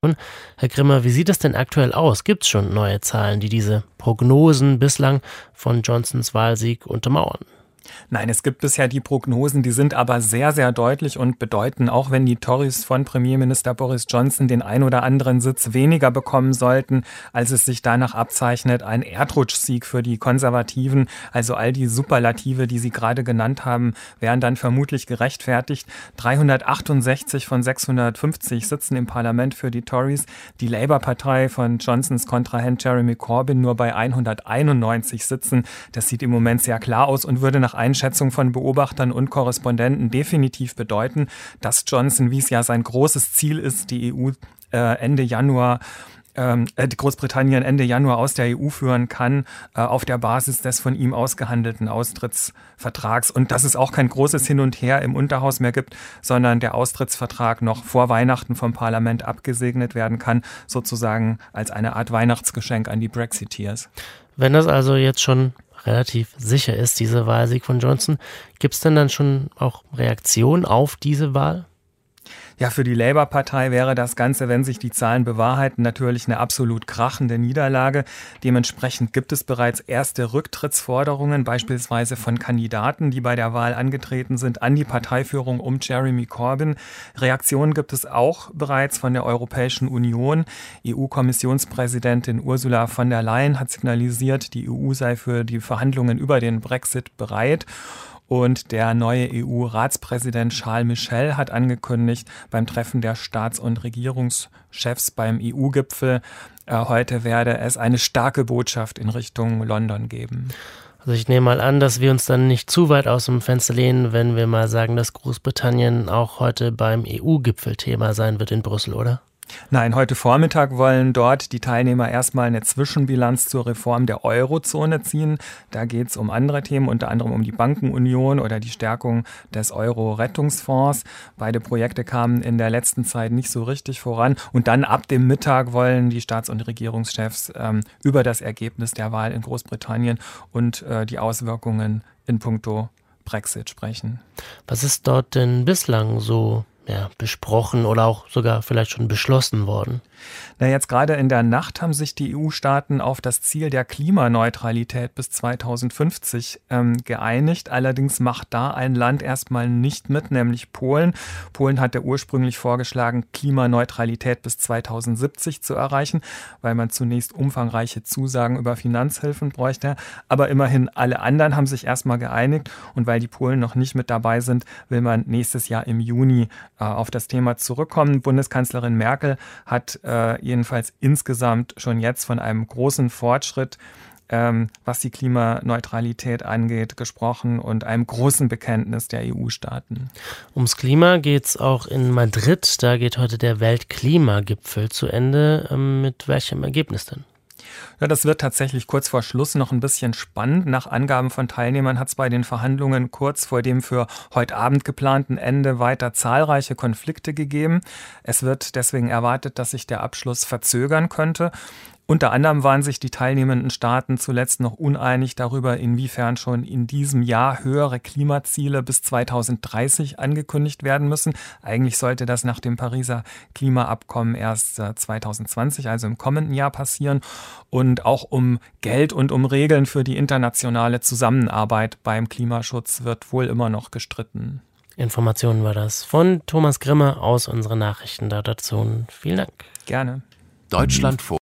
gesprochen. Herr Grimmer, wie sieht es denn aktuell aus? Gibt es schon neue Zahlen, die diese Prognosen bislang von Johnsons Wahlsieg untermauern? Nein, es gibt bisher die Prognosen, die sind aber sehr, sehr deutlich und bedeuten, auch wenn die Tories von Premierminister Boris Johnson den ein oder anderen Sitz weniger bekommen sollten, als es sich danach abzeichnet, ein Erdrutschsieg für die Konservativen. Also all die Superlative, die Sie gerade genannt haben, wären dann vermutlich gerechtfertigt. 368 von 650 Sitzen im Parlament für die Tories. Die Labour-Partei von Johnsons Kontrahent Jeremy Corbyn nur bei 191 Sitzen. Das sieht im Moment sehr klar aus und würde nach Einschätzung von Beobachtern und Korrespondenten definitiv bedeuten, dass Johnson, wie es ja sein großes Ziel ist, die Großbritannien Ende Januar aus der EU führen kann, auf der Basis des von ihm ausgehandelten Austrittsvertrags. Und dass es auch kein großes Hin und Her im Unterhaus mehr gibt, sondern der Austrittsvertrag noch vor Weihnachten vom Parlament abgesegnet werden kann, sozusagen als eine Art Weihnachtsgeschenk an die Brexiteers. Wenn das also jetzt schon relativ sicher ist, dieser Wahlsieg von Johnson, gibt es denn dann schon auch Reaktionen auf diese Wahl? Ja, für die Labour-Partei wäre das Ganze, wenn sich die Zahlen bewahrheiten, natürlich eine absolut krachende Niederlage. Dementsprechend gibt es bereits erste Rücktrittsforderungen, beispielsweise von Kandidaten, die bei der Wahl angetreten sind, an die Parteiführung um Jeremy Corbyn. Reaktionen gibt es auch bereits von der Europäischen Union. EU-Kommissionspräsidentin Ursula von der Leyen hat signalisiert, die EU sei für die Verhandlungen über den Brexit bereit. Und der neue EU-Ratspräsident Charles Michel hat angekündigt, beim Treffen der Staats- und Regierungschefs beim EU-Gipfel heute werde es eine starke Botschaft in Richtung London geben. Also ich nehme mal an, dass wir uns dann nicht zu weit aus dem Fenster lehnen, wenn wir mal sagen, dass Großbritannien auch heute beim EU-Gipfel Thema sein wird in Brüssel, oder? Nein, heute Vormittag wollen dort die Teilnehmer erstmal eine Zwischenbilanz zur Reform der Eurozone ziehen. Da geht es um andere Themen, unter anderem um die Bankenunion oder die Stärkung des Euro-Rettungsfonds. Beide Projekte kamen in der letzten Zeit nicht so richtig voran. Und dann ab dem Mittag wollen die Staats- und Regierungschefs über das Ergebnis der Wahl in Großbritannien und die Auswirkungen in puncto Brexit sprechen. Was ist dort denn bislang so besprochen oder auch sogar vielleicht schon beschlossen worden? Na, jetzt gerade in der Nacht haben sich die EU-Staaten auf das Ziel der Klimaneutralität bis 2050 geeinigt. Allerdings macht da ein Land erstmal nicht mit, nämlich Polen. Polen hatte ursprünglich vorgeschlagen, Klimaneutralität bis 2070 zu erreichen, weil man zunächst umfangreiche Zusagen über Finanzhilfen bräuchte. Aber immerhin alle anderen haben sich erstmal geeinigt. Und weil die Polen noch nicht mit dabei sind, will man nächstes Jahr im Juni auf das Thema zurückkommen. Bundeskanzlerin Merkel hat jedenfalls insgesamt schon jetzt von einem großen Fortschritt, was die Klimaneutralität angeht, gesprochen und einem großen Bekenntnis der EU-Staaten. Ums Klima geht es auch in Madrid. Da geht heute der Weltklimagipfel zu Ende. Mit welchem Ergebnis denn? Ja, das wird tatsächlich kurz vor Schluss noch ein bisschen spannend. Nach Angaben von Teilnehmern hat es bei den Verhandlungen kurz vor dem für heute Abend geplanten Ende weiter zahlreiche Konflikte gegeben. Es wird deswegen erwartet, dass sich der Abschluss verzögern könnte. Unter anderem waren sich die teilnehmenden Staaten zuletzt noch uneinig darüber, inwiefern schon in diesem Jahr höhere Klimaziele bis 2030 angekündigt werden müssen. Eigentlich sollte das nach dem Pariser Klimaabkommen erst 2020, also im kommenden Jahr passieren. Und auch um Geld und um Regeln für die internationale Zusammenarbeit beim Klimaschutz wird wohl immer noch gestritten. Informationen war das von Thomas Grimmer aus unseren Nachrichtenredaktionen. Vielen Dank. Gerne. Deutschlandfunk.